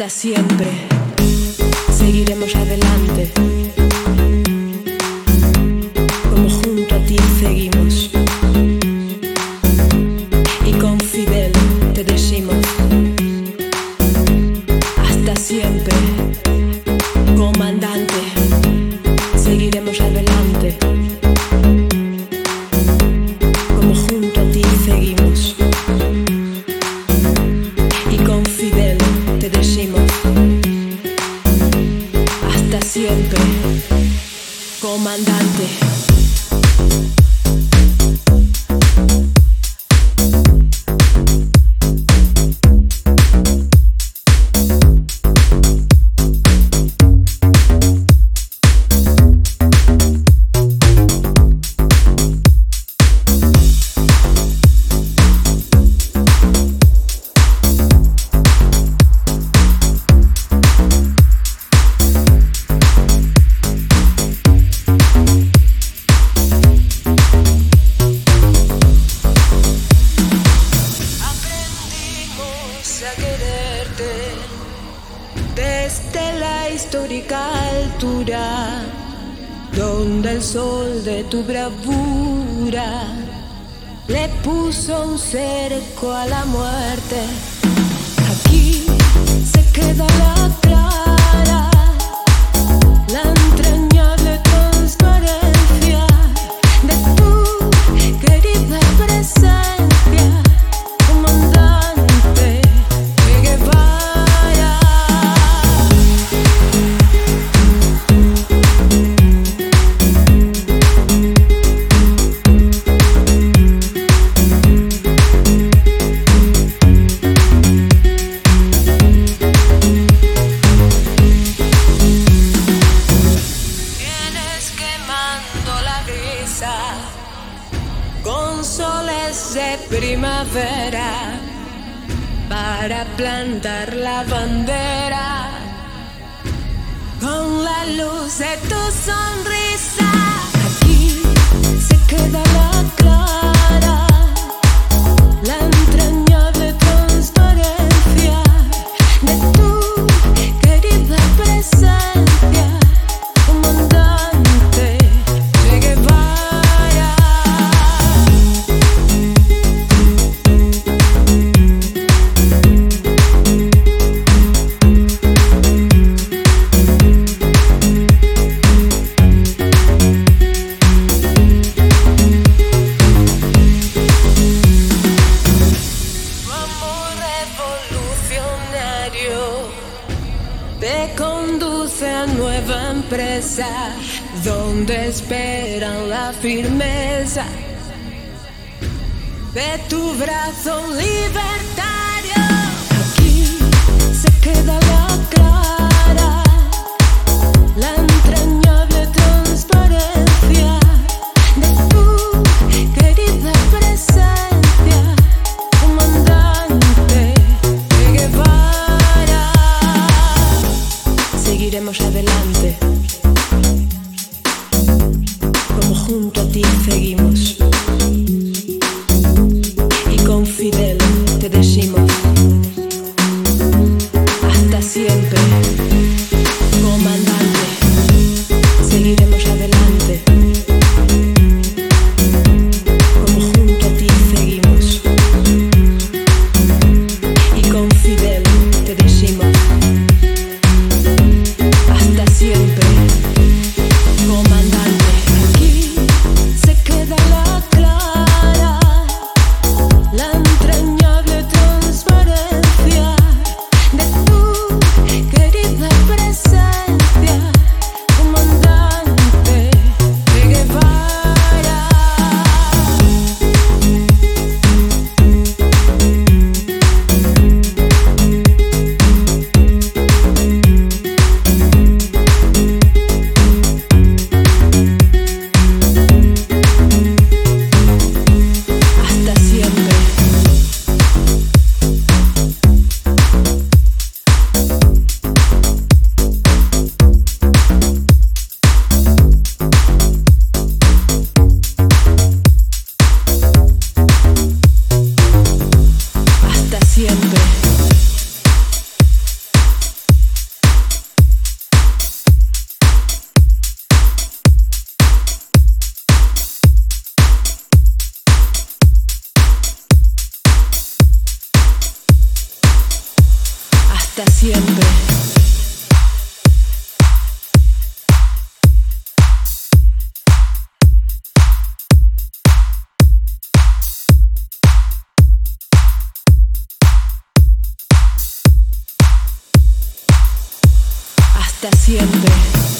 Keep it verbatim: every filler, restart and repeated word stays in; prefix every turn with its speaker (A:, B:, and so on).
A: hasta siempre. Seguiremos adelante, como junto a ti seguimos. Y con Fidel te decimos, hasta siempre, comandante. Seguiremos adelante, como junto a ti seguimos. Y con Fidel te decimos, hasta siempre, comandante. Desde la histórica altura, donde el sol de tu bravura le puso un cerco a la muerte. Aquí se queda la clara, la entrañable transparencia de tu querida presencia, comandante Che Guevara. Con soles de primavera para plantar la bandera, con la luz de tu sonrisa. Aquí se queda la clara, la entrañable transparencia de tu querida presencia, comandante Che Guevara. Te conduce a nueva empresa, donde esperan la firmeza de tu brazo libertario. Aquí se queda la clara, la entrañable transparencia de tu querida presencia, comandante Che Guevara. Seguiremos adelante, como junto a ti seguimos. Y con Fidel te decimos, hasta hasta siempre. Hasta siempre.